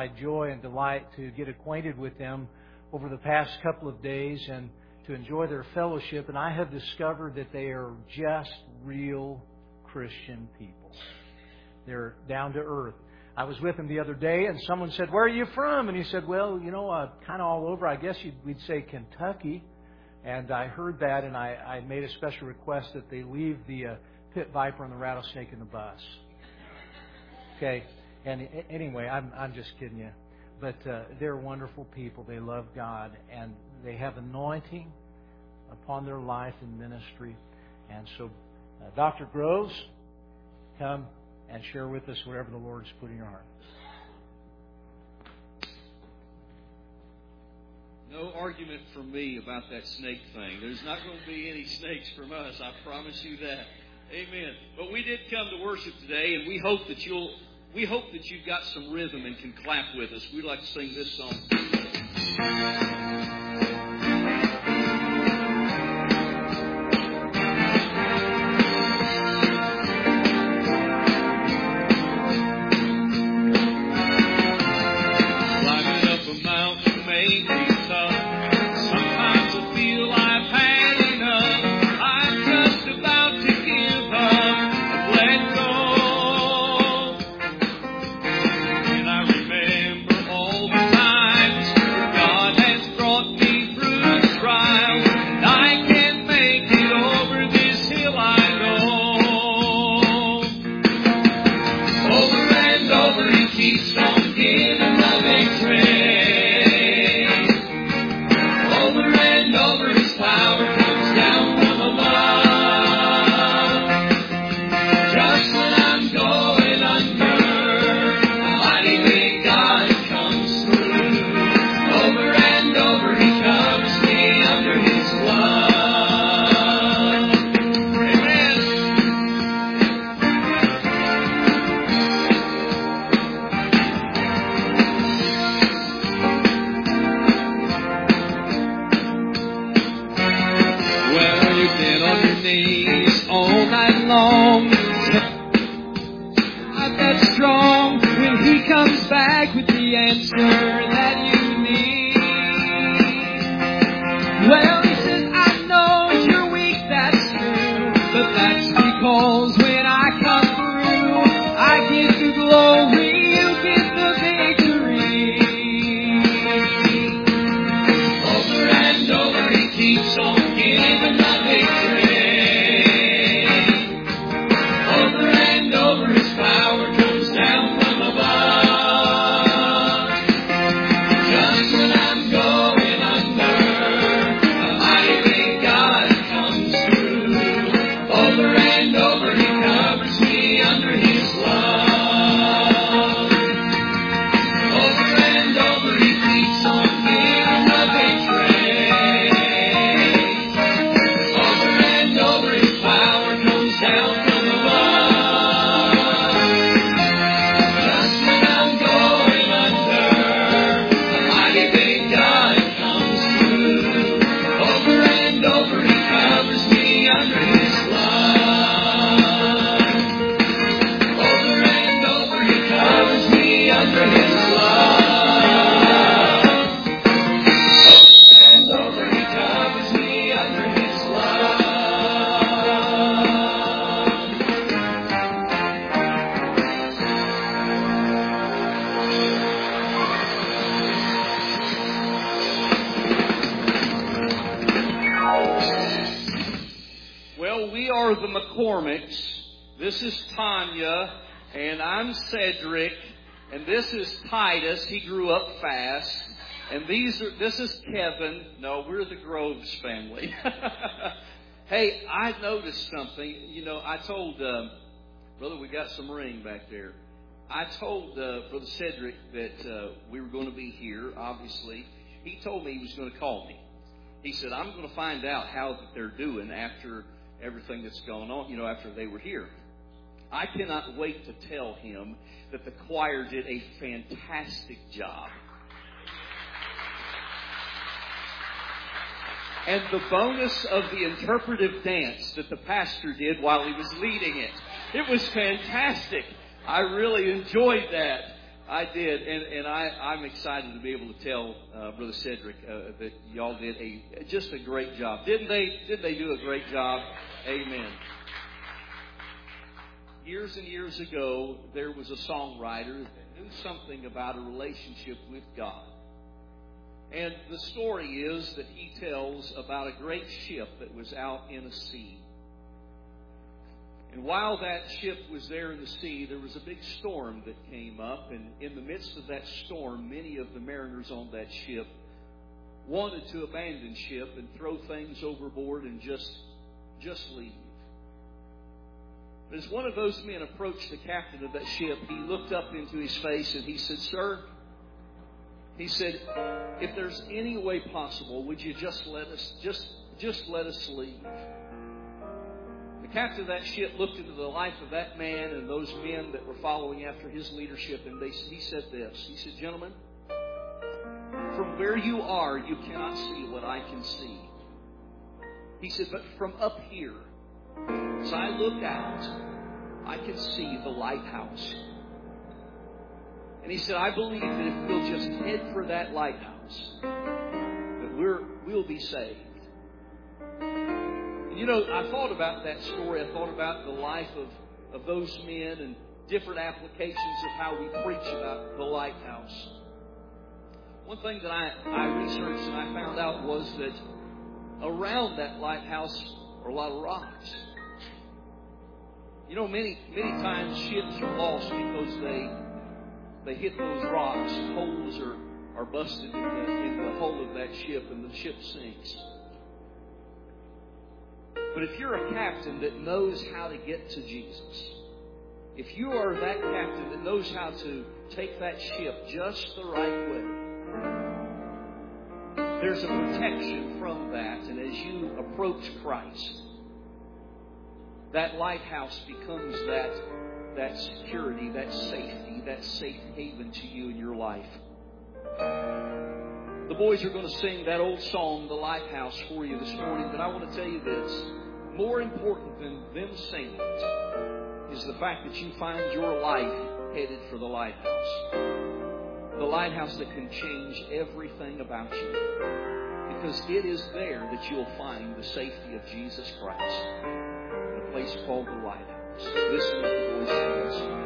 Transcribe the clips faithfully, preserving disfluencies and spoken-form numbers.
my joy and delight to get acquainted with them over the past couple of days and to enjoy their fellowship. And I have discovered that they are just real Christian people. They're down to earth. I was with him the other day, and someone said, "Where are you from?" And he said, "Well, you know, uh, kind of all over. I guess you'd, we'd say Kentucky." And I heard that, and I, I made a special request that they leave the uh, pit viper and the rattlesnake in the bus. Okay. And anyway, I'm I'm just kidding you. But uh, they're wonderful people. They love God, and they have anointing upon their life and ministry. And so, uh, Doctor Groves, come and share with us whatever the Lord's put in your heart. No argument from me about that snake thing. There's not going to be any snakes from us. I promise you that. Amen. But we did come to worship today, and we hope that you'll. We hope that you've got some rhythm and can clap with us. We'd like to sing this song. This is Tanya, and I'm Cedric, and this is Titus. He grew up fast. And these are. This is Kevin. No, we're the Groves family. Hey, I noticed something. You know, I told, uh, brother, we got some ring back there. I told uh, Brother Cedric that uh, we were going to be here, obviously. He told me he was going to call me. He said, I'm going to find out how they're doing after everything that's going on, you know, after they were here. I cannot wait to tell him that the choir did a fantastic job. And the bonus of the interpretive dance that the pastor did while he was leading it. It was fantastic. I really enjoyed that. I did, and, and I, I'm excited to be able to tell uh, Brother Cedric uh, that y'all did a just a great job. Didn't they? Didn't they do a great job? Amen. Years and years ago, there was a songwriter that knew something about a relationship with God. And the story is that he tells about a great ship that was out in a sea. And while that ship was there in the sea, there was a big storm that came up. And in the midst of that storm, many of the mariners on that ship wanted to abandon ship and throw things overboard and just, just leave. But as one of those men approached the captain of that ship, he looked up into his face and he said, "Sir," he said, "if there's any way possible, would you just let us, just, just let us leave?" The captain of that ship looked into the life of that man and those men that were following after his leadership, and they, he said this. He said, "Gentlemen, from where you are, you cannot see what I can see." He said, "But from up here, as I look out, I can see the lighthouse." And he said, "I believe that if we'll just head for that lighthouse, that we're, we'll be saved." And you know, I thought about that story. I thought about the life of, of those men and different applications of how we preach about the lighthouse. One thing that I, I researched and I found out was that around that lighthouse are a lot of rocks. You know, many many times ships are lost because they they hit those rocks. Holes are, are busted in the, in the hull of that ship, and the ship sinks. But if you're a captain that knows how to get to Jesus, if you are that captain that knows how to take that ship just the right way, there's a protection from that. And as you approach Christ, that lighthouse becomes that, that security, that safety, that safe haven to you in your life. The boys are going to sing that old song, "The Lighthouse," for you this morning. But I want to tell you this. More important than them singing it is the fact that you find your life headed for the lighthouse. The lighthouse that can change everything about you. Because it is there that you'll find the safety of Jesus Christ. In a place called the lighthouse. Listen to the voice of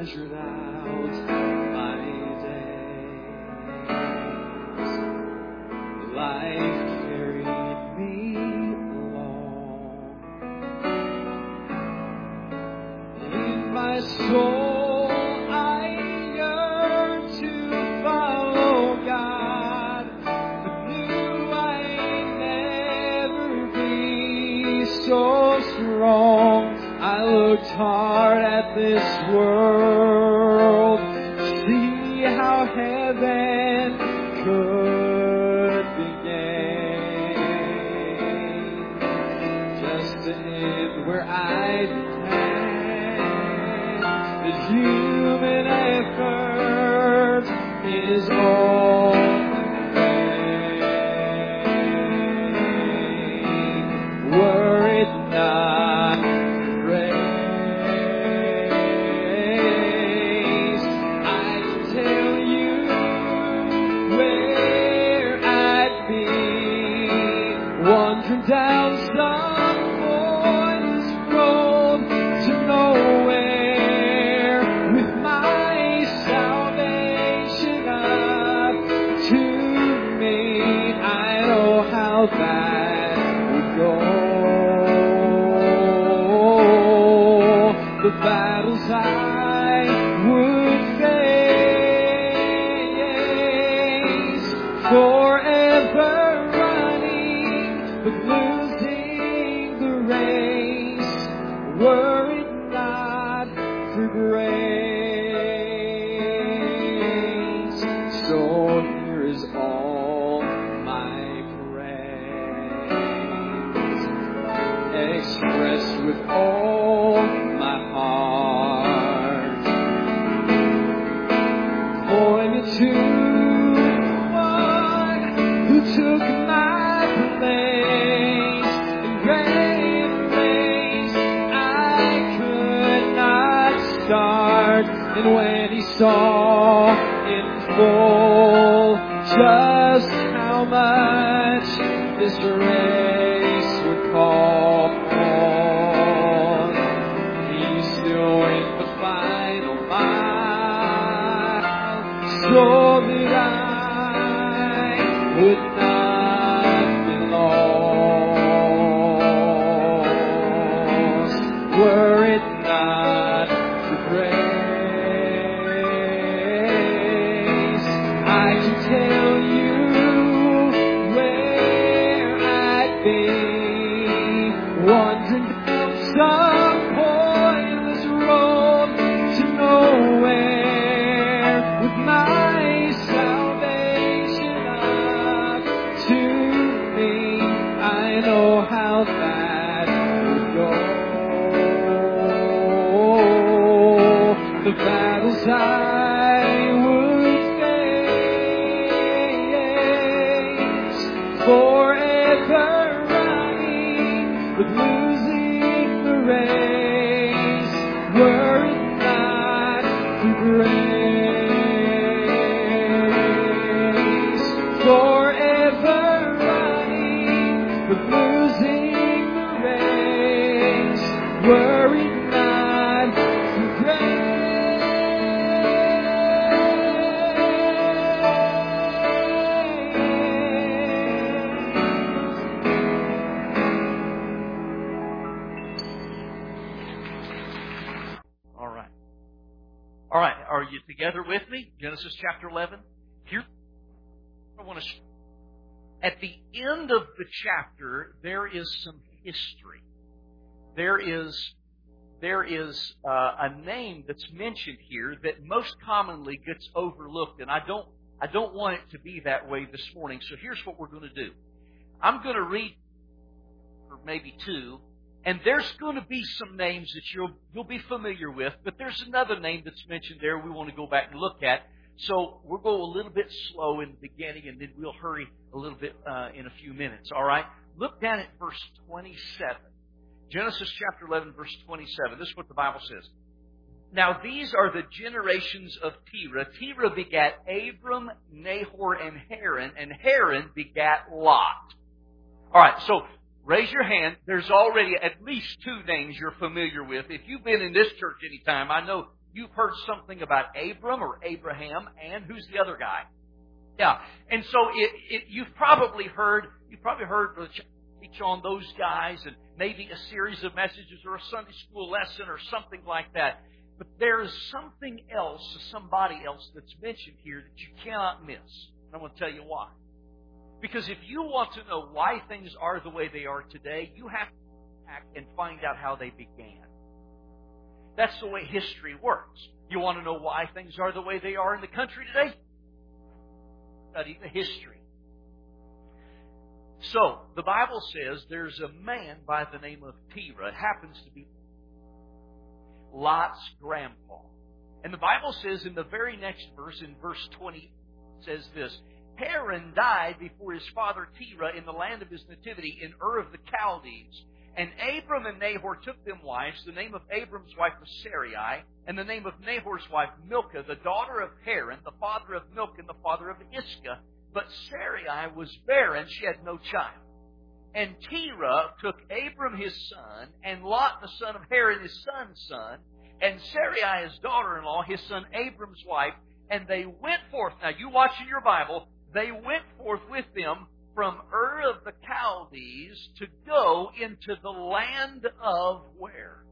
measured out my days. Life carried me along. In my soul I yearn to follow God, but knew I'd never be so strong. I looked hard at this world to see how heaven could begin. Just to end where I began. The human effort is all in vain. Were it not grace, I can tell you where I'd be, wandering down some pointless road to nowhere, with my salvation up to me. I know how that would go. The battles I would face, forever running but losing the race, were it not for grace. So here is all my praise, expressed with all my heart, pointing to one who took my place and ran a race I could not start. And when he saw in full just how much this race would cost, so that I would not be lost, were it not for grace. I can tell you where I'd be, wandering down some pointless road to nowhere, with my salvation up to me. I know how that would go. The battles I would face, forever running but losing the race, were it not for grace. Forever running but losing the race, were it not for grace. All right. All right. Are you together with me? Genesis chapter eleven. Here, I want to. At the end of the chapter, there is some history. There is there is uh, a name that's mentioned here that most commonly gets overlooked, and I don't I don't want it to be that way this morning. So here's what we're going to do. I'm going to read for maybe two, and there's going to be some names that you'll you'll be familiar with, but there's another name that's mentioned there we want to go back and look at. So we'll go a little bit slow in the beginning, and then we'll hurry a little bit uh, in a few minutes. All right? Look down at verse twenty-seven. Genesis chapter eleven, verse twenty-seven. This is what the Bible says. Now these are the generations of Terah. Terah begat Abram, Nahor, and Haran, and Haran begat Lot. All right, so raise your hand. There's already at least two names you're familiar with. If you've been in this church any time, I know you've heard something about Abram or Abraham, and who's the other guy? Yeah. And so it, it, you've probably heard, you've probably heard the teach on those guys and maybe a series of messages or a Sunday school lesson or something like that. But there is something else, somebody else that's mentioned here that you cannot miss. And I'm going to tell you why. Because if you want to know why things are the way they are today, you have to go back and find out how they began. That's the way history works. You want to know why things are the way they are in the country today? Study the history. So, the Bible says there's a man by the name of Terah. It happens to be Lot's grandpa. And the Bible says in the very next verse, in verse twenty, it says this, Haran died before his father Terah in the land of his nativity in Ur of the Chaldees. And Abram and Nahor took them wives. The name of Abram's wife was Sarai, and the name of Nahor's wife Milcah, the daughter of Haran, the father of Milcah, and the father of Iscah. But Sarai was barren, she had no child. And Terah took Abram his son, and Lot the son of Haran his son's son, and Sarai his daughter-in-law, his son Abram's wife, and they went forth. Now you watch in your Bible, they went forth with them from Ur of the Chaldees to go into the land of where?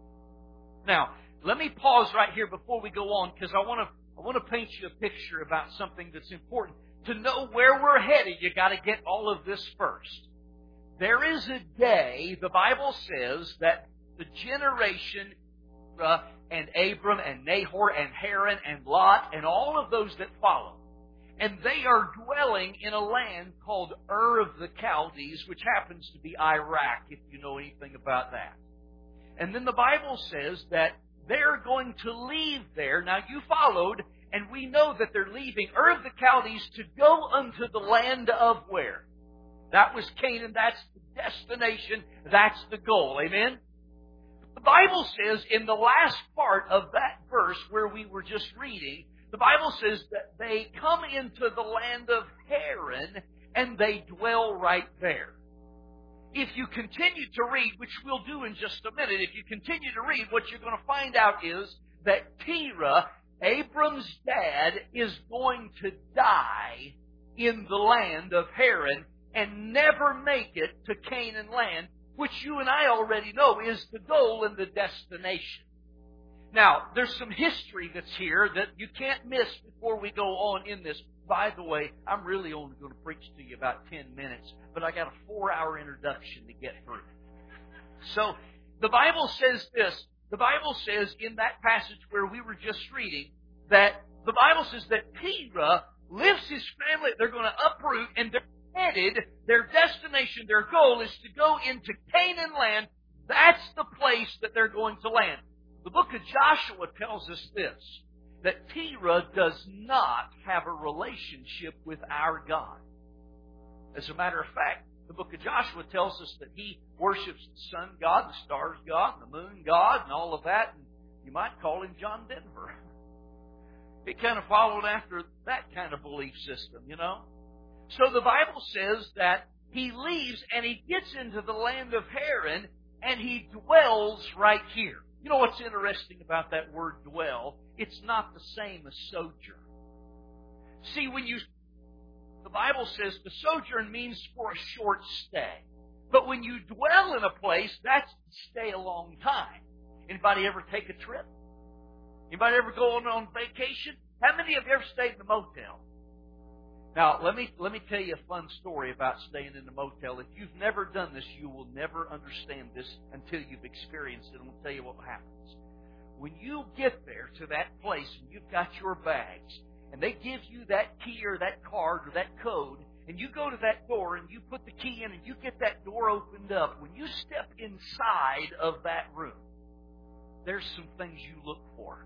Now, let me pause right here before we go on, because I want to I want to paint you a picture about something that's important. To know where we're headed, you got to get all of this first. There is a day, the Bible says, that the generation uh, and Abram and Nahor and Haran and Lot and all of those that follow, and they are dwelling in a land called Ur of the Chaldees, which happens to be Iraq, if you know anything about that. And then the Bible says that they're going to leave there. Now, you followed, and we know that they're leaving Ur of the Chaldees to go unto the land of where? That was Canaan. That's the destination. That's the goal. Amen? The Bible says in the last part of that verse where we were just reading, the Bible says that they come into the land of Haran and they dwell right there. If you continue to read, which we'll do in just a minute, if you continue to read, what you're going to find out is that Terah, Abram's dad, is going to die in the land of Haran and never make it to Canaan land, which you and I already know is the goal and the destination. Now, there's some history that's here that you can't miss before we go on in this. By the way, I'm really only going to preach to you about ten minutes, but I got a four-hour introduction to get through. So, the Bible says this. The Bible says in that passage where we were just reading that the Bible says that Terah lifts his family. They're going to uproot and they're headed. Their destination, their goal is to go into Canaan land. That's the place that they're going to land. The book of Joshua tells us this, that Terah does not have a relationship with our God. As a matter of fact, the book of Joshua tells us that he worships the sun god, the stars god, the moon god, and all of that. And you might call him John Denver. He kind of followed after that kind of belief system, you know. So the Bible says that he leaves and he gets into the land of Haran and he dwells right here. You know what's interesting about that word dwell? It's not the same as sojourn. See, when you, the Bible says the sojourn means for a short stay. But when you dwell in a place, that's to stay a long time. Anybody ever take a trip? Anybody ever go on, on vacation? How many of you ever stayed in a motel? Now, let me let me tell you a fun story about staying in a motel. If you've never done this, you will never understand this until you've experienced it. I'm going to tell you what happens. When you get there to that place and you've got your bags, and they give you that key or that card or that code, and you go to that door and you put the key in and you get that door opened up, when you step inside of that room, there's some things you look for.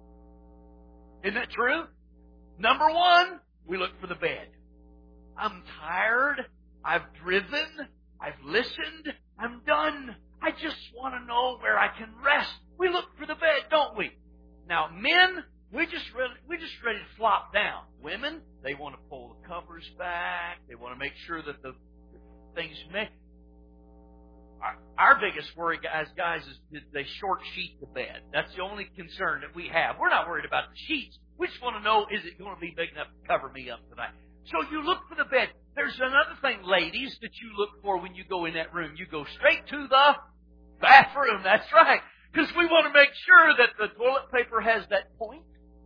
Isn't that true? Number one, we look for the bed. I'm tired. I've driven. I've listened. I'm done. I just want to know where I can rest. We look for the bed, don't we? Now, men, we just ready, we're just ready to flop down. Women, they want to pull the covers back. They want to make sure that the things make. our, our biggest worry, guys, guys, is that they short sheet the bed. That's the only concern that we have. We're not worried about the sheets. We just want to know, is it going to be big enough to cover me up tonight? So you look for the bed. There's another thing, ladies, that you look for when you go in that room. You go straight to the bathroom. That's right. Because we want to make sure that the toilet paper has that point.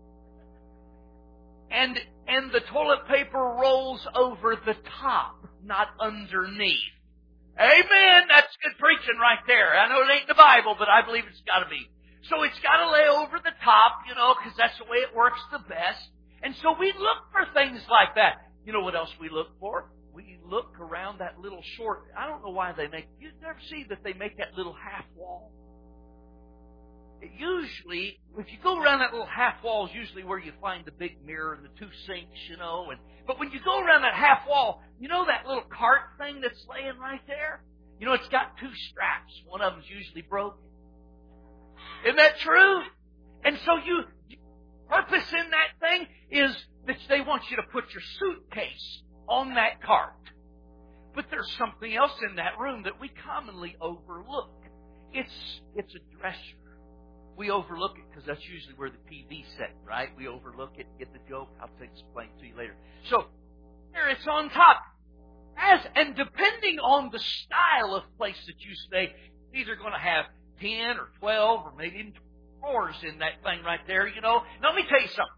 And, and the toilet paper rolls over the top, not underneath. Amen. That's good preaching right there. I know it ain't in the Bible, but I believe it's got to be. So it's got to lay over the top, you know, because that's the way it works the best. And so we look for things like that. You know what else we look for? We look around that little short, I don't know why they make, you never see that they make that little half wall? It usually, if you go around that little half wall is usually where you find the big mirror and the two sinks, you know. And But when you go around that half wall, you know that little cart thing that's laying right there? You know, it's got two straps. One of them's usually broken. Isn't that true? And so you, purpose in that thing is that they want you to put your suitcase on that cart. But there's something else in that room that we commonly overlook. It's, it's a dresser. We overlook it because that's usually where the T V's set, right? We overlook it, get the joke. I'll explain to you later. So, there it's on top. As, and depending on the style of place that you stay, it's either going to have ten or twelve or maybe even drawers in that thing right there, you know. Now, let me tell you something.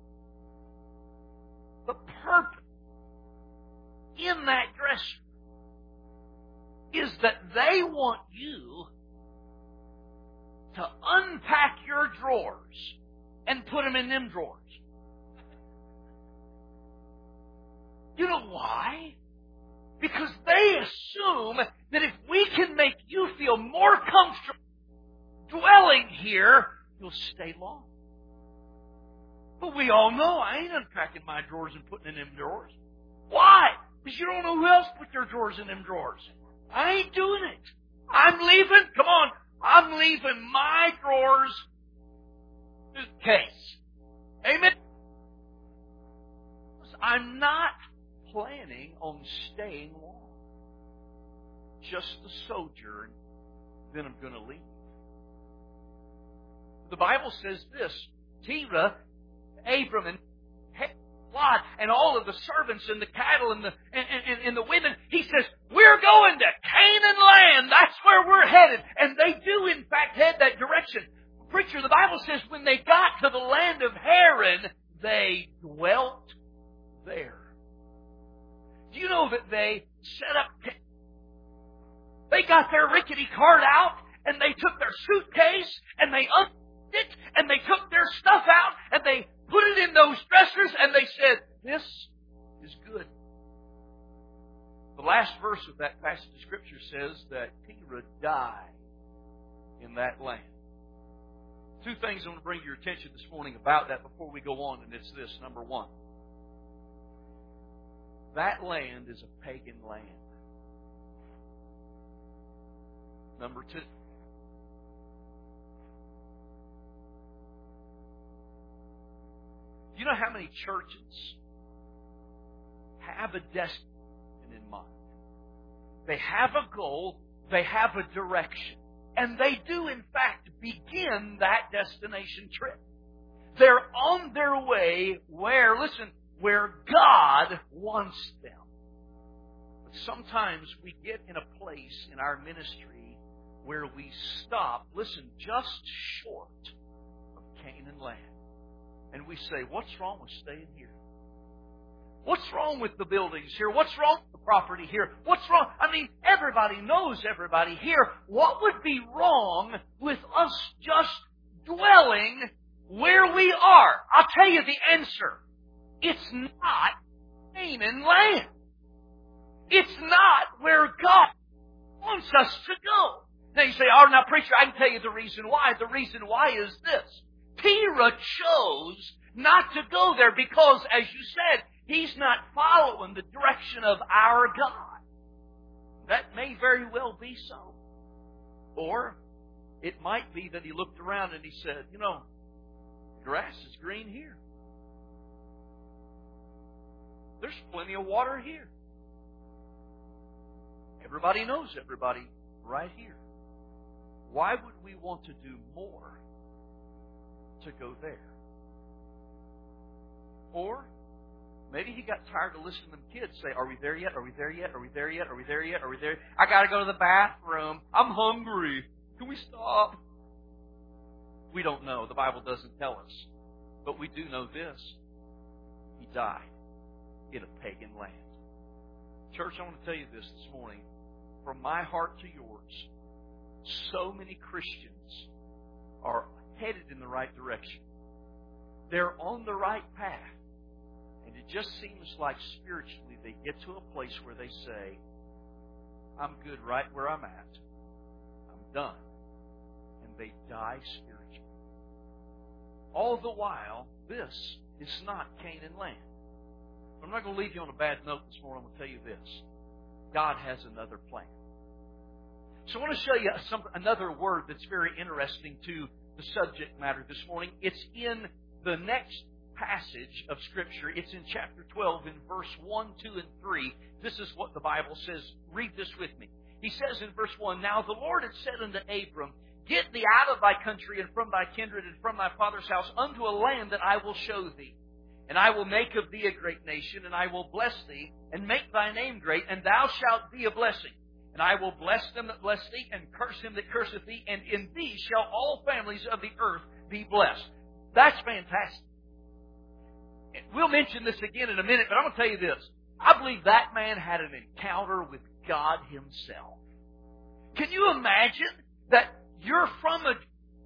The purpose in that dresser is that they want you to unpack your drawers and put them in them drawers. You know why? Because they assume that if we can make you feel more comfortable dwelling here, you'll stay long. But we all know I ain't unpacking my drawers and putting in them drawers. Why? Because you don't know who else put their drawers in them drawers. I ain't doing it. I'm leaving. Come on. I'm leaving my drawers suitcase. Amen. I'm not planning on staying long. Just the sojourn, then I'm going to leave. The Bible says this, Terah, Abram, and Lot, and all of the servants and the cattle and the and, and, and the women, he says, we're going to Canaan land. That's where we're headed. And they do, in fact, head that direction. Preacher, the Bible says when they got to the land of Haran, they dwelt there. Do you know that they set up... They got their rickety cart out, and they took their suitcase, and they unpacked it, and they took their stuff out, and they put it in those dressers, and they said, this is good. The last verse of that passage of Scripture says that Terah died in that land. Two things I want to bring to your attention this morning about that before we go on, and it's this. Number one, that land is a pagan land. Number two, do you know how many churches have a destination in mind? They have a goal, they have a direction, and they do, in fact, begin that destination trip. They're on their way where, listen, where God wants them. But sometimes we get in a place in our ministry where we stop, listen, just short of Canaan land. And we say, what's wrong with staying here? What's wrong with the buildings here? What's wrong with the property here? What's wrong? I mean, everybody knows everybody here. What would be wrong with us just dwelling where we are? I'll tell you the answer. It's not Canaan land. It's not where God wants us to go. Now you say, oh, now preacher, I can tell you the reason why. The reason why is this. Terah chose not to go there because, as you said, he's not following the direction of our God. That may very well be so. Or it might be that he looked around and he said, you know, grass is green here. There's plenty of water here. Everybody knows everybody right here. Why would we want to do more to go there? Or maybe he got tired of listening to them kids say, are we there yet? Are we there yet? Are we there yet? Are we there yet? Are we there? I got to go to the bathroom. I'm hungry. Can we stop? We don't know. The Bible doesn't tell us. But we do know this. He died in a pagan land. Church, I want to tell you this this morning. From my heart to yours, so many Christians are headed in the right direction. They're on the right path. And it just seems like spiritually they get to a place where they say, I'm good right where I'm at. I'm done. And they die spiritually. All the while, this is not Canaan land. I'm not going to leave you on a bad note this morning. I'm going to tell you this. God has another plan. So I want to show you some, another word that's very interesting to the subject matter this morning. It's in the next passage of Scripture. It's in chapter twelve in verse one, two, and three. This is what the Bible says. Read this with me. He says in verse one, Now the Lord had said unto Abram, Get thee out of thy country and from thy kindred and from thy father's house unto a land that I will show thee. And I will make of thee a great nation, and I will bless thee, and make thy name great, and thou shalt be a blessing. And I will bless them that bless thee, and curse him that curseth thee, and in thee shall all families of the earth be blessed. That's fantastic. We'll mention this again in a minute, but I'm going to tell you this. I believe that man had an encounter with God Himself. Can you imagine that you're from a...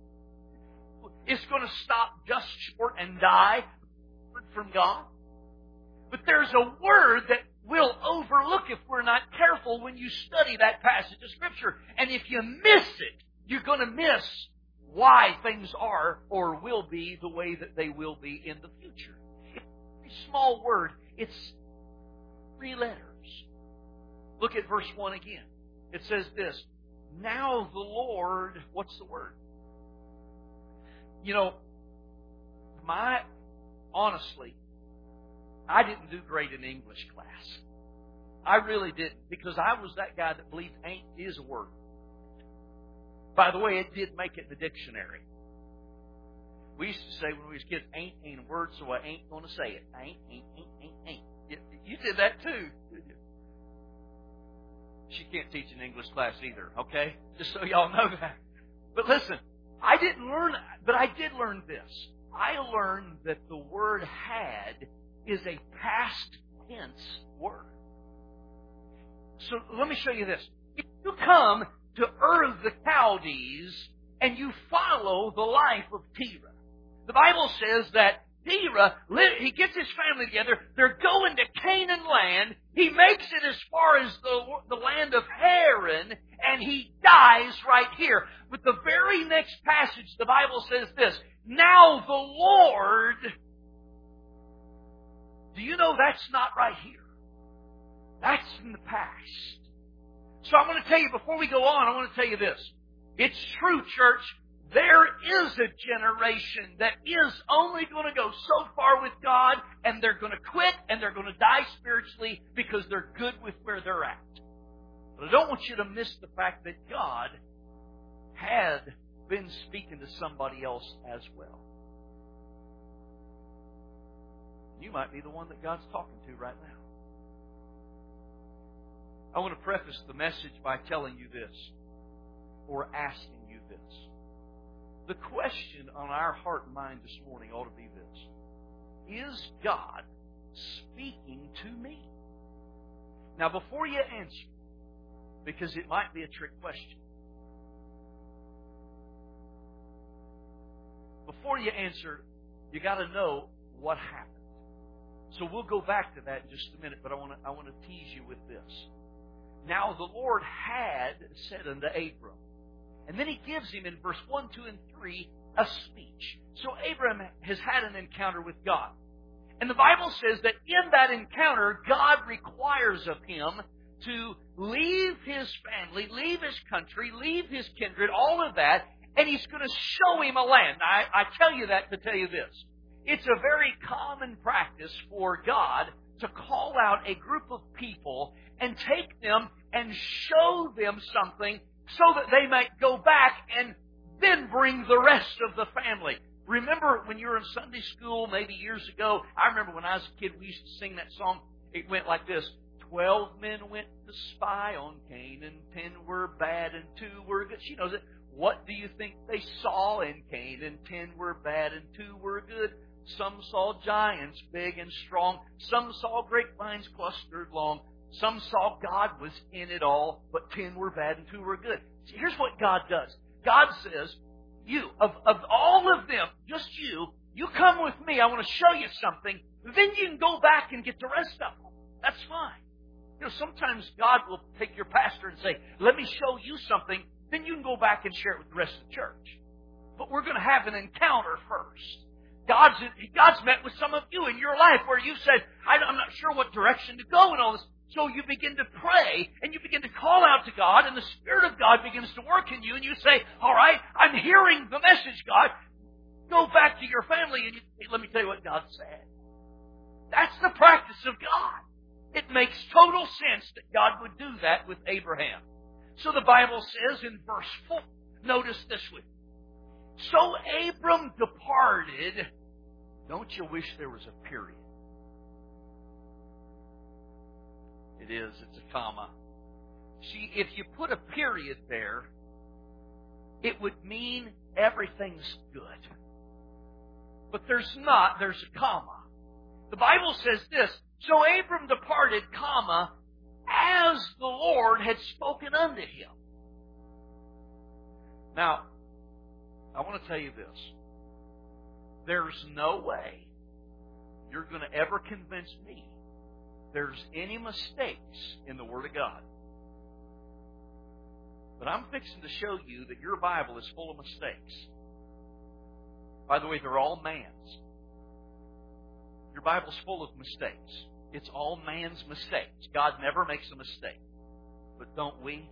is going to stop just short and die from God? But there's a word that we'll overlook if we're not careful when you study that passage of Scripture. And if you miss it, you're going to miss why things are or will be the way that they will be in the future. It's a small word. It's three letters. Look at verse one again. It says this, Now the Lord, what's the word? You know, my, honestly, I didn't do great in English class. I really didn't, because I was that guy that believed ain't is a word. By the way, it did make it in the dictionary. We used to say when we was kids, ain't ain't a word, so I ain't going to say it. Ain't, ain't, ain't, ain't, ain't. You, you did that too, didn't you? She can't teach an English class either, okay? Just so y'all know that. But listen, I didn't learn that, but I did learn this. I learned that the word had is a past tense word. So let me show you this. If you come to Ur of the Chaldees and you follow the life of Terah, the Bible says that Terah, he gets his family together, they're going to Canaan land, he makes it as far as the, the land of Haran, and he dies right here. But the very next passage, the Bible says this, Now the Lord... Do you know that's not right here? That's in the past. So I'm going to tell you, before we go on, I want to tell you this. It's true, church. There is a generation that is only going to go so far with God, and they're going to quit, and they're going to die spiritually because they're good with where they're at. But I don't want you to miss the fact that God had been speaking to somebody else as well. You might be the one that God's talking to right now. I want to preface the message by telling you this, or asking you this. The question on our heart and mind this morning ought to be this. Is God speaking to me? Now, before you answer, because it might be a trick question, before you answer, you got to know what happened. So we'll go back to that in just a minute, but I want to I want to tease you with this. Now the Lord had said unto Abram, and then He gives him in verse one, two, and three a speech. So Abram has had an encounter with God. And the Bible says that in that encounter, God requires of him to leave his family, leave his country, leave his kindred, all of that, and He's going to show him a land. I, I tell you that to tell you this. It's a very common practice for God to call out a group of people and take them and show them something so that they might go back and then bring the rest of the family. Remember when you were in Sunday school maybe years ago? I remember when I was a kid, we used to sing that song. It went like this. Twelve men went to spy on Canaan. Ten were bad and two were good. She knows it. What do you think they saw in Canaan? Ten were bad and two were good. Some saw giants big and strong. Some saw grapevines clustered long. Some saw God was in it all, but ten were bad and two were good. See, here's what God does. God says, you, of, of all of them, just you, you come with me. I want to show you something. Then you can go back and get the rest of them. That's fine. You know, sometimes God will take your pastor and say, let me show you something. Then you can go back and share it with the rest of the church. But we're going to have an encounter first. God's, God's met with some of you in your life where you said, I'm not sure what direction to go and all this. So you begin to pray and you begin to call out to God and the Spirit of God begins to work in you and you say, all right, I'm hearing the message, God. Go back to your family and you say, let me tell you what God said. That's the practice of God. It makes total sense that God would do that with Abraham. So the Bible says in verse four, notice this with me. So Abram departed. Don't you wish there was a period? It is. It's a comma. See, if you put a period there, it would mean everything's good. But there's not. There's a comma. The Bible says this. So Abram departed, comma, as the Lord had spoken unto him. Now, I want to tell you this. There's no way you're going to ever convince me there's any mistakes in the Word of God. But I'm fixing to show you that your Bible is full of mistakes. By the way, they're all man's. Your Bible's full of mistakes. It's all man's mistakes. God never makes a mistake. But don't we?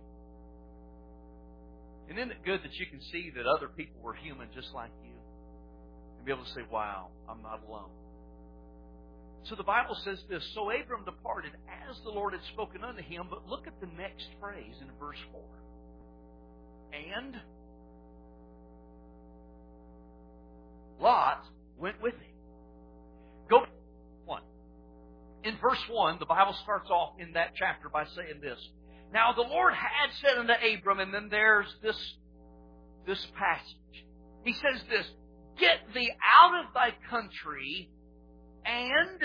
And isn't it good that you can see that other people were human just like you? And be able to say, wow, I'm not alone. So the Bible says this, so Abram departed as the Lord had spoken unto him, but look at the next phrase in verse four. And Lot went with him. Go to one. In verse one, the Bible starts off in that chapter by saying this. Now the Lord had said unto Abram, and then there's this, this passage. He says this, get thee out of thy country and,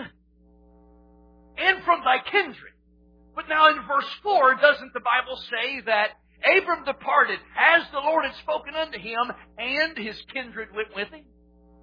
and from thy kindred. But now in verse four, doesn't the Bible say that Abram departed as the Lord had spoken unto him, and his kindred went with him?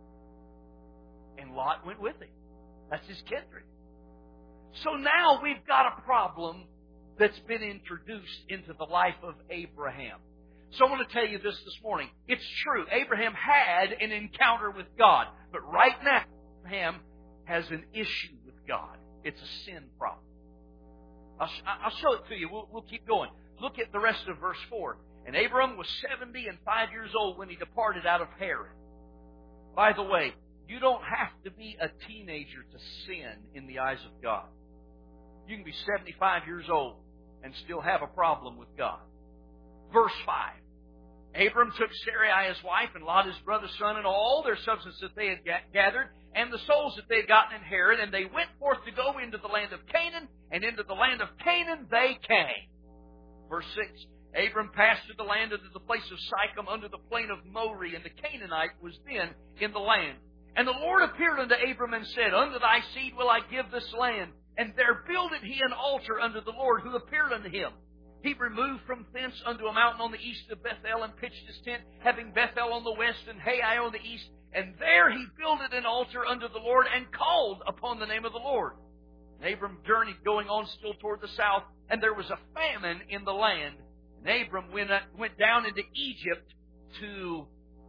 And Lot went with him. That's his kindred. So now we've got a problem that's been introduced into the life of Abraham. So I want to tell you this this morning. It's true. Abraham had an encounter with God. But right now, Abraham has an issue with God. It's a sin problem. I'll, I'll show it to you. We'll, we'll keep going. Look at the rest of verse four. And Abram was seventy and five years old when he departed out of Haran. By the way, you don't have to be a teenager to sin in the eyes of God. You can be seventy-five years old and still have a problem with God. Verse five. Abram took Sarai his wife and Lot his brother's son and all their substance that they had gathered and the souls that they had gotten in Haran, and they went forth to go into the land of Canaan, and into the land of Canaan they came. Verse six. Abram passed through the land unto the place of Sychem under the plain of Moreh, and the Canaanite was then in the land. And the Lord appeared unto Abram and said, unto thy seed will I give this land. And there builded he an altar unto the Lord who appeared unto him. He removed from thence unto a mountain on the east of Bethel and pitched his tent, having Bethel on the west and Hai on the east. And there he builded an altar unto the Lord and called upon the name of the Lord. And Abram journeyed going on still toward the south, and there was a famine in the land. And Abram went, went down into Egypt to...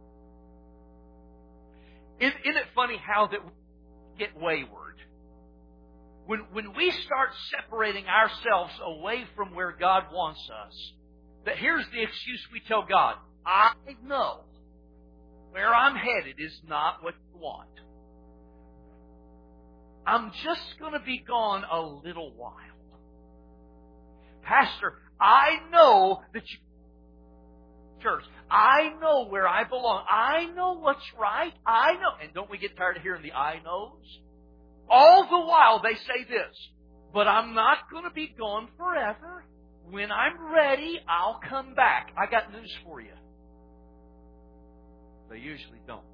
Isn't it funny how that we get wayward? When, when we start separating ourselves away from where God wants us, that here's the excuse we tell God, I know where I'm headed is not what you want. I'm just going to be gone a little while. Pastor, I know that you... church. I know where I belong. I know what's right. I know. And don't we get tired of hearing the I knows? All the while they say this, but I'm not going to be gone forever. When I'm ready, I'll come back. I got news for you. They usually don't.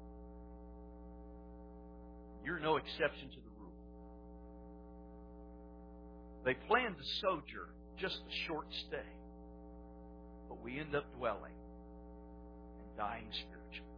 You're no exception to the rule. They plan to sojourn just a short stay, but we end up dwelling and dying spiritually.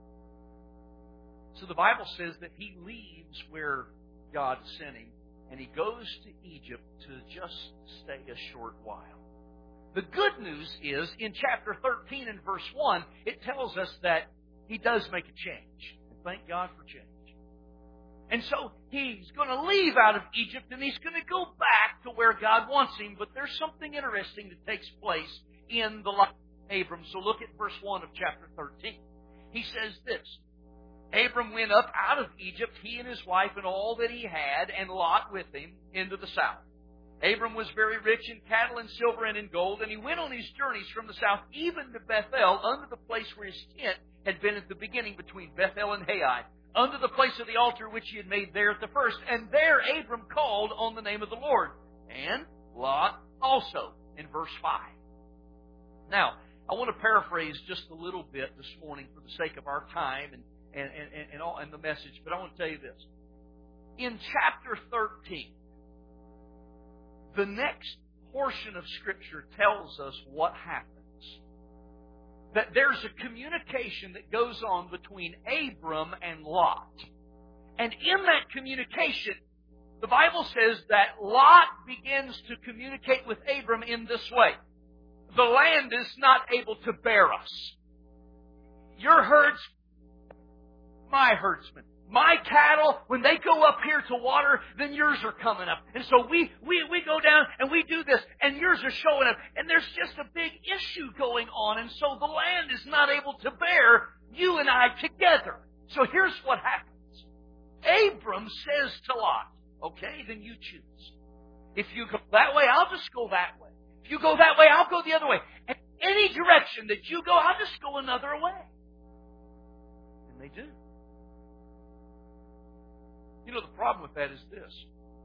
So the Bible says that he leaves where God sent him, and he goes to Egypt to just stay a short while. The good news is, in chapter thirteen and verse one, it tells us that he does make a change. And thank God for change. And so he's going to leave out of Egypt and he's going to go back to where God wants him. But there's something interesting that takes place in the life of Abram. So look at verse one of chapter thirteen. He says this, Abram went up out of Egypt, he and his wife and all that he had, and Lot with him, into the south. Abram was very rich in cattle and silver and in gold, and he went on his journeys from the south even to Bethel, unto the place where his tent had been at the beginning between Bethel and Hai, unto the place of the altar which he had made there at the first. And there Abram called on the name of the Lord, and Lot also, in verse five. Now, I want to paraphrase just a little bit this morning for the sake of our time and, and, and, and, all, and the message, but I want to tell you this. In chapter thirteen, the next portion of Scripture tells us what happens. That there's a communication that goes on between Abram and Lot. And in that communication, the Bible says that Lot begins to communicate with Abram in this way. The land is not able to bear us. Your herds, my herdsmen. My cattle, when they go up here to water, then yours are coming up. And so we, we, we go down and we do this, and yours are showing up. And there's just a big issue going on. And so the land is not able to bear you and I together. So here's what happens. Abram says to Lot, okay, then you choose. If you go that way, I'll just go that way. If you go that way, I'll go the other way. And any direction that you go, I'll just go another way. And they do. You know, the problem with that is this.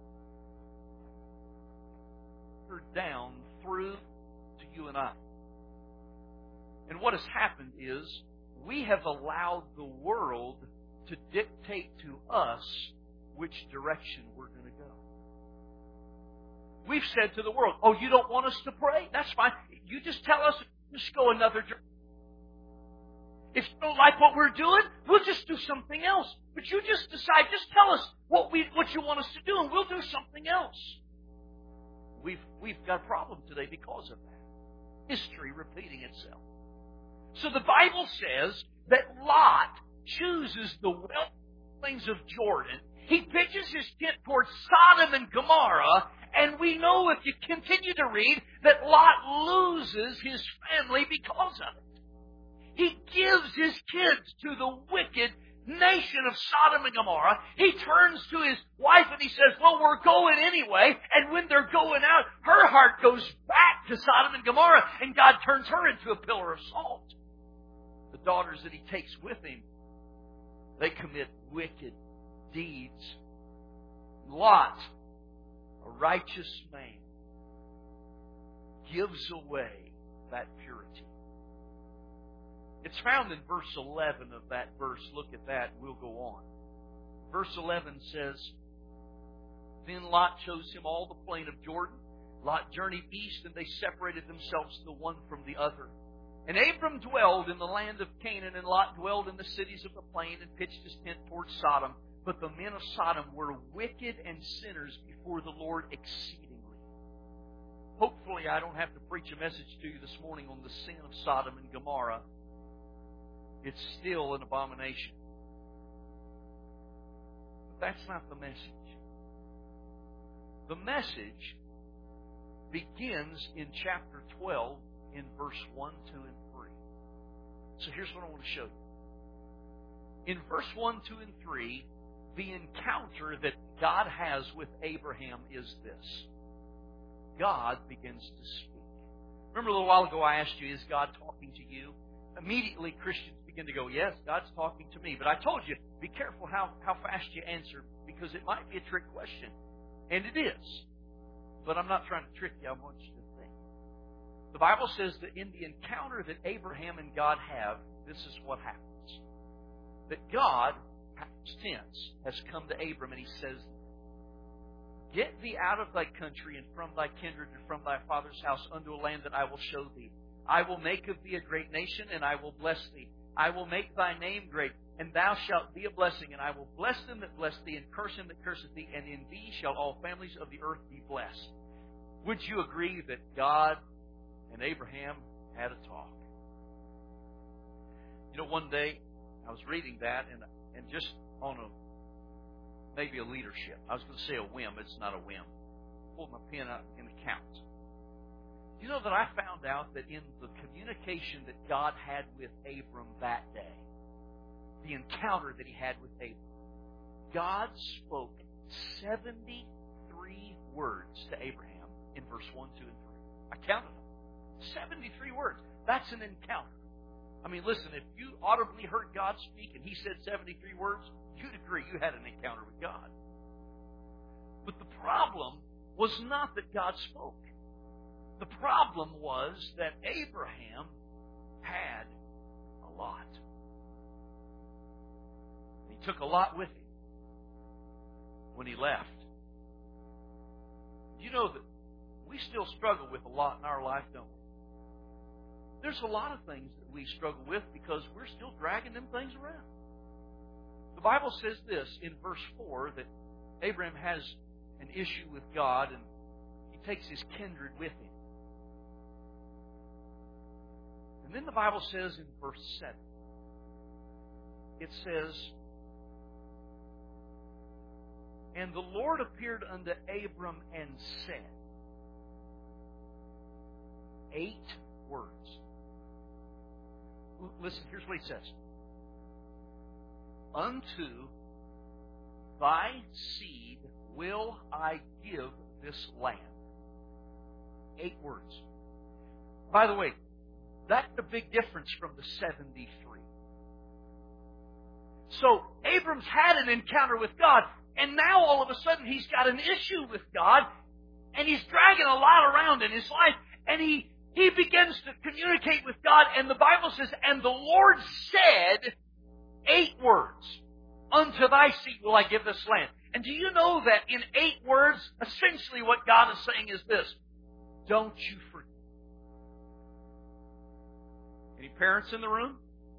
We're down through to you and I. And what has happened is we have allowed the world to dictate to us which direction we're going to go. We've said to the world, oh, you don't want us to pray? That's fine. You just tell us, just go another direction. If you don't like what we're doing, we'll just do something else. But you just decide, just tell us what we what you want us to do, and we'll do something else. We've we've got a problem today because of that. History repeating itself. So the Bible says that Lot chooses the wealthy plains of Jordan. He pitches his tent towards Sodom and Gomorrah, and we know if you continue to read that Lot loses his family because of it. He gives his kids to the wicked nation of Sodom and Gomorrah. He turns to his wife and he says, well, we're going anyway. And when they're going out, her heart goes back to Sodom and Gomorrah, and God turns her into a pillar of salt. The daughters that he takes with him, they commit wicked deeds. Lot, a righteous man, gives away that purity. It's found in verse eleven of that verse. Look at that and we'll go on. Verse eleven says, Then Lot chose him all the plain of Jordan. Lot journeyed east, and they separated themselves the one from the other. And Abram dwelled in the land of Canaan, and Lot dwelled in the cities of the plain, and pitched his tent towards Sodom. But the men of Sodom were wicked and sinners before the Lord exceedingly. Hopefully I don't have to preach a message to you this morning on the sin of Sodom and Gomorrah. It's still an abomination. But that's not the message. The message begins in chapter twelve in verse one, two, and three. So here's what I want to show you. In verse one, two, and three, the encounter that God has with Abraham is this. God begins to speak. Remember a little while ago I asked you, is God talking to you? immediately Christians begin to go, yes, God's talking to me. But I told you, be careful how, how fast you answer, because it might be a trick question. And it is. But I'm not trying to trick you. I want you to think. The Bible says that in the encounter that Abraham and God have, this is what happens. That God, past tense, has come to Abram and He says, get thee out of thy country and from thy kindred and from thy father's house unto a land that I will show thee. I will make of thee a great nation, and I will bless thee. I will make thy name great, and thou shalt be a blessing. And I will bless them that bless thee, and curse him that curseth thee. And in thee shall all families of the earth be blessed. Would you agree that God and Abraham had a talk? You know, one day I was reading that, and and just on a maybe a leadership. I was going to say a whim. It's not a whim. I pulled my pen out and count. You know that I found out that in the communication that God had with Abram that day, the encounter that He had with Abram, God spoke seventy-three words to Abraham in verse one, two, and three. I counted them. seventy-three words. That's an encounter. I mean, listen, if you audibly heard God speak and He said seventy-three words, you'd agree you had an encounter with God. But the problem was not that God spoke. The problem was that Abraham had a lot. He took a lot with him when he left. You know that we still struggle with a lot in our life, don't we? There's a lot of things that we struggle with because we're still dragging them things around. The Bible says this in verse four, that Abraham has an issue with God and he takes his kindred with him. And then the Bible says in verse seven, it says, and the Lord appeared unto Abram and said, eight words. Listen, here's what He says. Unto thy seed will I give this land. Eight words. By the way, that's a big difference from the seventy-three. So, Abram's had an encounter with God, and now all of a sudden he's got an issue with God, and he's dragging a lot around in his life, and he, he begins to communicate with God, and the Bible says, and the Lord said eight words, unto thy seed will I give this land. And do you know that in eight words, essentially what God is saying is this, don't you forget. Any parents in the room?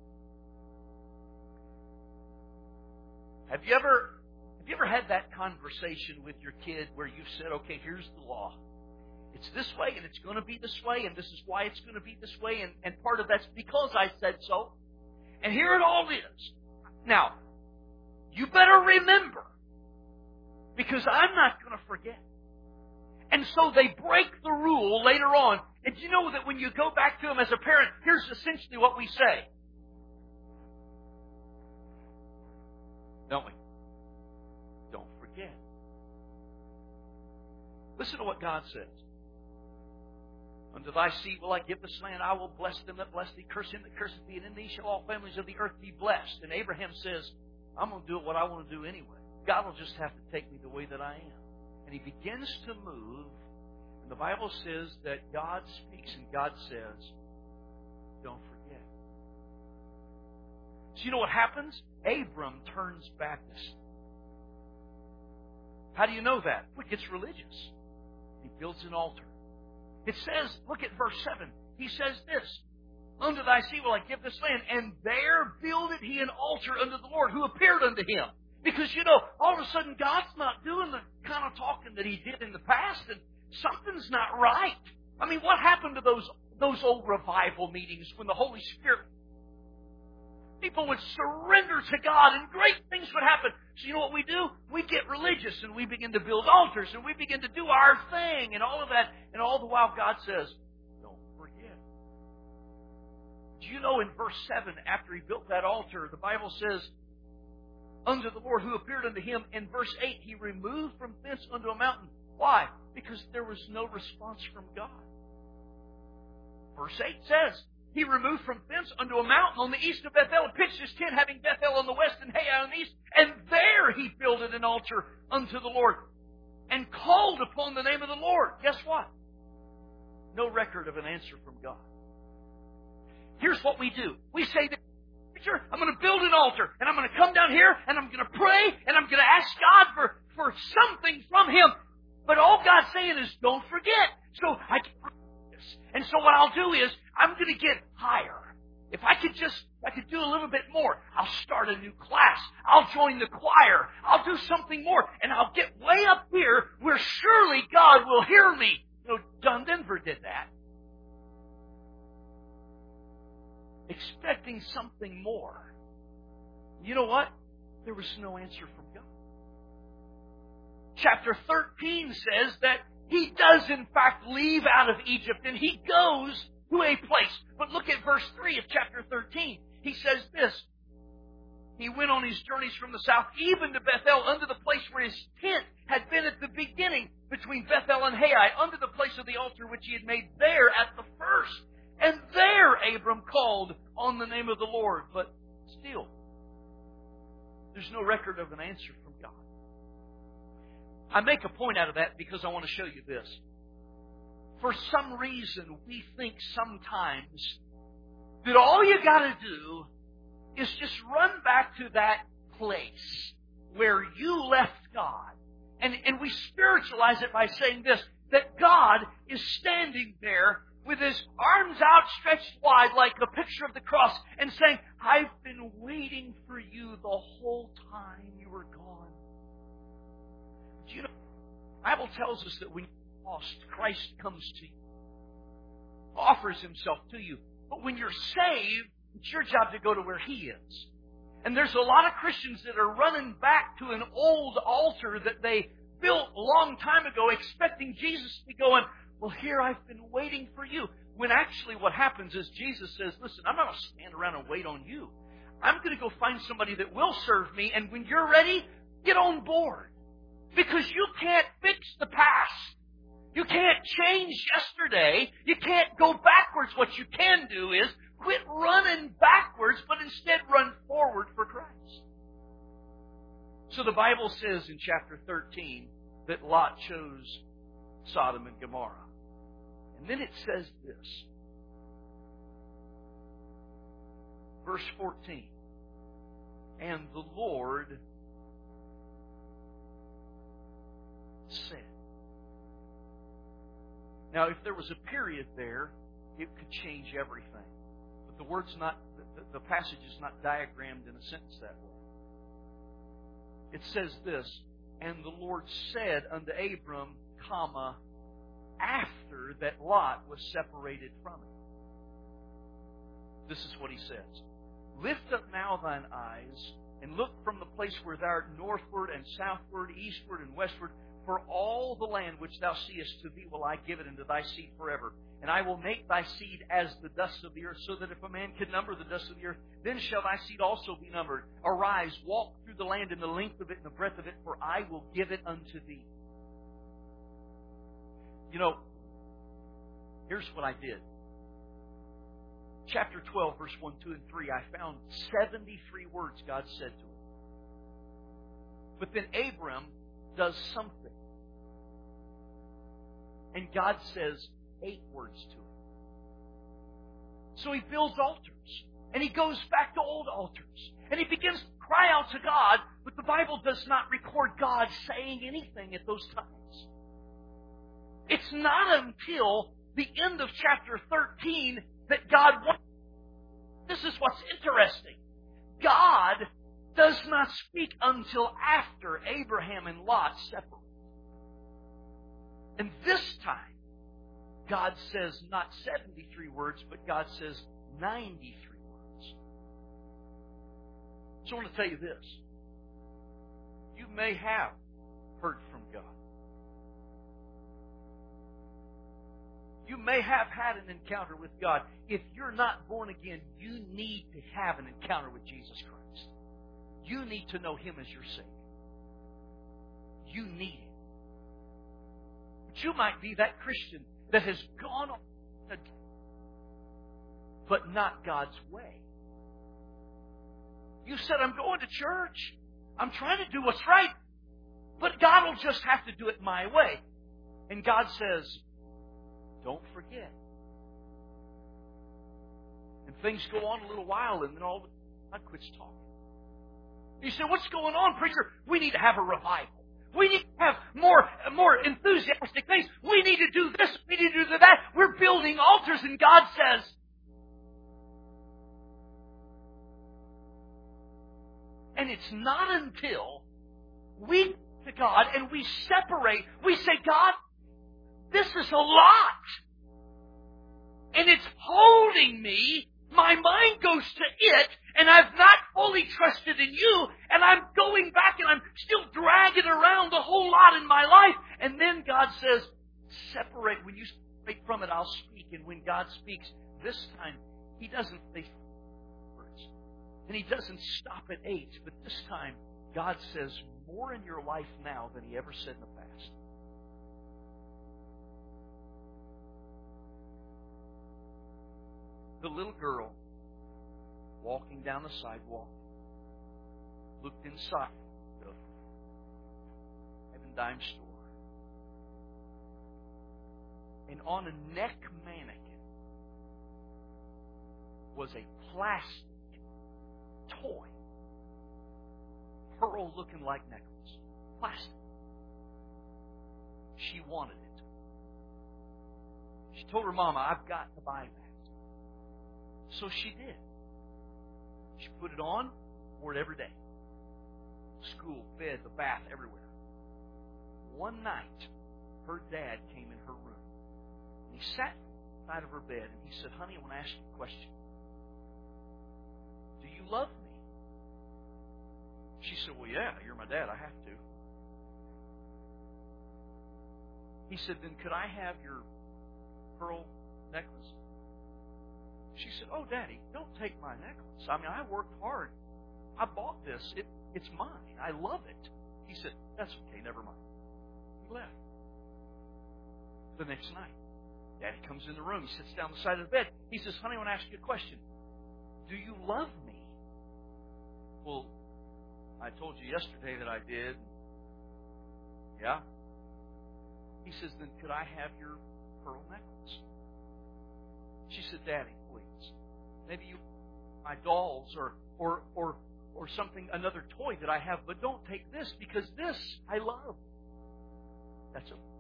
Have you ever have you ever had that conversation with your kid where you've said, okay, here's the law. It's this way and it's going to be this way and this is why it's going to be this way and, and part of that's because I said so. And here it all is. Now, you better remember, because I'm not going to forget. And so they break the rule later on. And you know that when you go back to them as a parent, here's essentially what we say. Don't we? Don't forget. Listen to what God says. Unto thy seed will I give this land. I will bless them that bless thee, curse him that curseth thee, and in thee shall all families of the earth be blessed. And Abraham says, I'm going to do what I want to do anyway. God will just have to take me the way that I am. And he begins to move, and the Bible says that God speaks and God says, don't forget. So you know what happens? Abram turns Baptist. How do you know that? Well, he gets religious. He builds an altar. It says, look at verse seven. He says this, unto thy seed will I give this land, and there builded he an altar unto the Lord, who appeared unto him. Because, you know, all of a sudden God's not doing the kind of talking that He did in the past, and something's not right. I mean, what happened to those those old revival meetings when the Holy Spirit, people would surrender to God and great things would happen? So you know what we do? We get religious and we begin to build altars and we begin to do our thing and all of that. And all the while God says, don't forget. Do you know in verse seven, after he built that altar, the Bible says, unto the Lord who appeared unto him. In verse eight, he removed from thence unto a mountain. Why? Because there was no response from God. Verse eight says, he removed from thence unto a mountain on the east of Bethel, and pitched his tent, having Bethel on the west and Hai on the east. And there he builded an altar unto the Lord, and called upon the name of the Lord. Guess what? No record of an answer from God. Here's what we do. We say, preacher, I'm going to build an altar, and I'm going to come down here, and I'm going to pray, and I'm going to ask God for, for something from Him. But all God's saying is, don't forget. So I can this. And so what I'll do is, I'm going to get higher. If I could just, I could do a little bit more. I'll start a new class. I'll join the choir. I'll do something more. And I'll get way up here where surely God will hear me. You know, John Denver did that. Expecting something more. You know what? There was no answer from God. Chapter thirteen says that he does in fact leave out of Egypt and he goes to a place. But look at verse three of chapter thirteen. He says this. He went on his journeys from the south, even to Bethel, unto the place where his tent had been at the beginning, between Bethel and Hai, unto the place of the altar which he had made there at the first. And there Abram called on the name of the Lord. But still, there's no record of an answer from God. I make a point out of that because I want to show you this. For some reason, we think sometimes that all you got to do is just run back to that place where you left God. And, and we spiritualize it by saying this, that God is standing there with His arms outstretched wide like a picture of the cross and saying, I've been waiting for you the whole time you were gone. Do you know, the Bible tells us that when you're lost, Christ comes to you, offers Himself to you. But when you're saved, it's your job to go to where He is. And there's a lot of Christians that are running back to an old altar that they built a long time ago, expecting Jesus to be going, well, here I've been waiting for you. When actually what happens is Jesus says, listen, I'm not going to stand around and wait on you. I'm going to go find somebody that will serve me, and when you're ready, get on board. Because you can't fix the past. You can't change yesterday. You can't go backwards. What you can do is quit running backwards, but instead run forward for Christ. So the Bible says in chapter thirteen that Lot chose Sodom and Gomorrah. And then it says this. Verse fourteen. And the Lord said. Now, if there was a period there, it could change everything. But the word's not, the, the passage is not diagrammed in a sentence that way. It says this, and the Lord said unto Abram, comma, after that Lot was separated from him. This is what he says. Lift up now thine eyes, and look from the place where thou art northward and southward, eastward and westward, for all the land which thou seest, to thee will I give it, and to thy seed forever. And I will make thy seed as the dust of the earth, so that if a man could number the dust of the earth, then shall thy seed also be numbered. Arise, walk through the land in the length of it and the breadth of it, for I will give it unto thee. You know, here's what I did. Chapter twelve, verse one, two, and three, I found seventy-three words God said to him. But then Abram does something. And God says eight words to him. So he builds altars. And he goes back to old altars. And he begins to cry out to God, but the Bible does not record God saying anything at those times. It's not until the end of chapter thirteen that God wants. This is what's interesting. God does not speak until after Abraham and Lot separate. And this time, God says not seventy-three words, but God says ninety-three words. So I want to tell you this. You may have heard from God. You may have had an encounter with God. If you're not born again, you need to have an encounter with Jesus Christ. You need to know Him as your Savior. You need Him. But you might be that Christian that has gone on. but not God's way. You said, I'm going to church. I'm trying to do what's right. But God will just have to do it my way. And God says, don't forget. And things go on a little while, and then all of a sudden God quits talking. You say, what's going on, preacher? We need to have a revival. We need to have more, more enthusiastic things. We need to do this. We need to do that. We're building altars, and God says, and it's not until we to God and we separate, we say, God, this is a lot. And it's holding me. My mind goes to it, and I've not fully trusted in you, and I'm going back and I'm still dragging around a whole lot in my life. And then God says, separate. When you separate from it, I'll speak. And when God speaks, this time, He doesn't say words. And He doesn't stop at eight. But this time, God says more in your life now than He ever said in the past. The little girl walking down the sidewalk looked inside the Heaven Dime store. And on a neck mannequin was a plastic toy, pearl looking like necklace. Plastic. She wanted it. She told her mama, I've got to buy that. So she did. She put it on, wore it every day. School, bed, the bath, everywhere. One night, her dad came in her room. And he sat beside of her bed and he said, honey, I want to ask you a question. Do you love me? She said, well, yeah, you're my dad. I have to. He said, then could I have your pearl necklace? She said, oh, Daddy, don't take my necklace. I mean, I worked hard. I bought this. It, it's mine. I love it. He said, that's okay, never mind. He left. The next night, Daddy comes in the room. He sits down on the side of the bed. He says, honey, I want to ask you a question. Do you love me? Well, I told you yesterday that I did. Yeah? He says, then could I have your pearl necklace? She said, Daddy, please. Maybe you my dolls or or or or something, another toy that I have, but don't take this because this I love. That's it.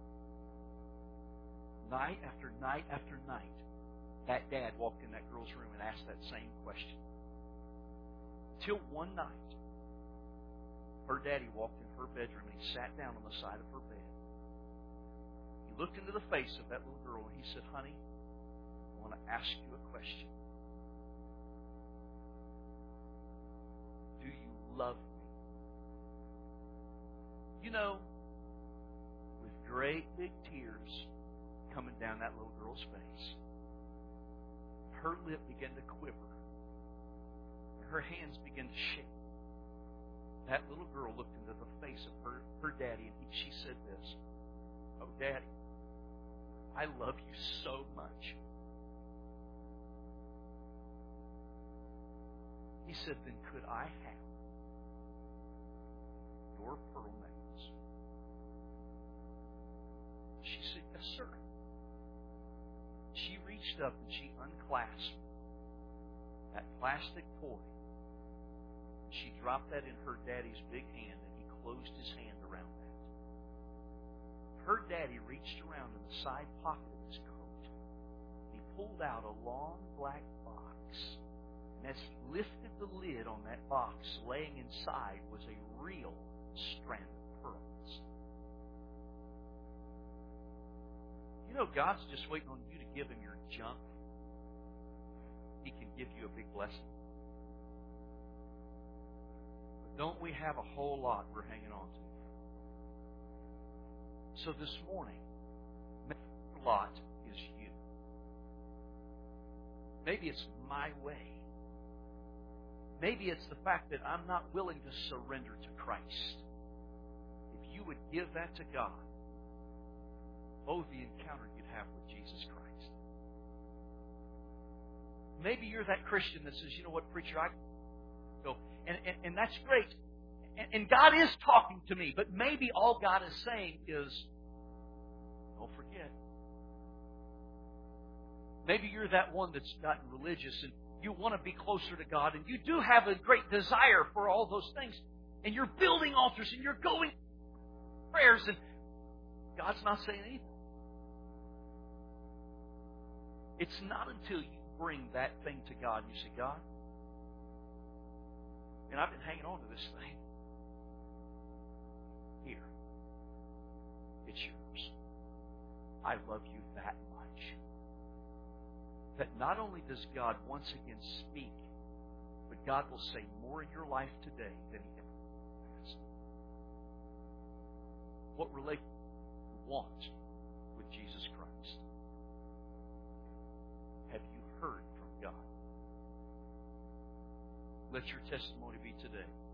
Night after night after night, that dad walked in that girl's room and asked that same question. Till one night, her daddy walked in her bedroom and he sat down on the side of her bed. He looked into the face of that little girl and he said, honey, I want to ask you a question. Do you love me? You know, with great big tears coming down that little girl's face, her lip began to quiver. Her hands began to shake. That little girl looked into the face of her, her daddy and he, she said this, oh, Daddy, I love you so much. He said, then could I have your pearl necklace? She said, yes, sir. She reached up and she unclasped that plastic toy. She dropped that in her daddy's big hand and he closed his hand around that. Her daddy reached around in the side pocket of his coat. He pulled out a long black box. And as he lifted the lid on that box, laying inside was a real strand of pearls. You know, God's just waiting on you to give Him your junk. He can give you a big blessing. But don't we have a whole lot we're hanging on to? So this morning, maybe a lot is you. Maybe it's my way. Maybe it's the fact that I'm not willing to surrender to Christ. If you would give that to God, oh, the encounter you'd have with Jesus Christ. maybe you're that Christian that says, you know what, preacher, I go. And, and, and that's great. And, and God is talking to me. But maybe all God is saying is, don't forget. Maybe you're that one that's gotten religious and you want to be closer to God. And you do have a great desire for all those things. And you're building altars and you're going prayers. And God's not saying anything. It's not until you bring that thing to God and you say, God, and I've been hanging on to this thing. Here. It's yours. I love you that much. That not only does God once again speak, but God will say more in your life today than He ever has. What relationship you want with Jesus Christ? Have you heard from God? Let your testimony be today.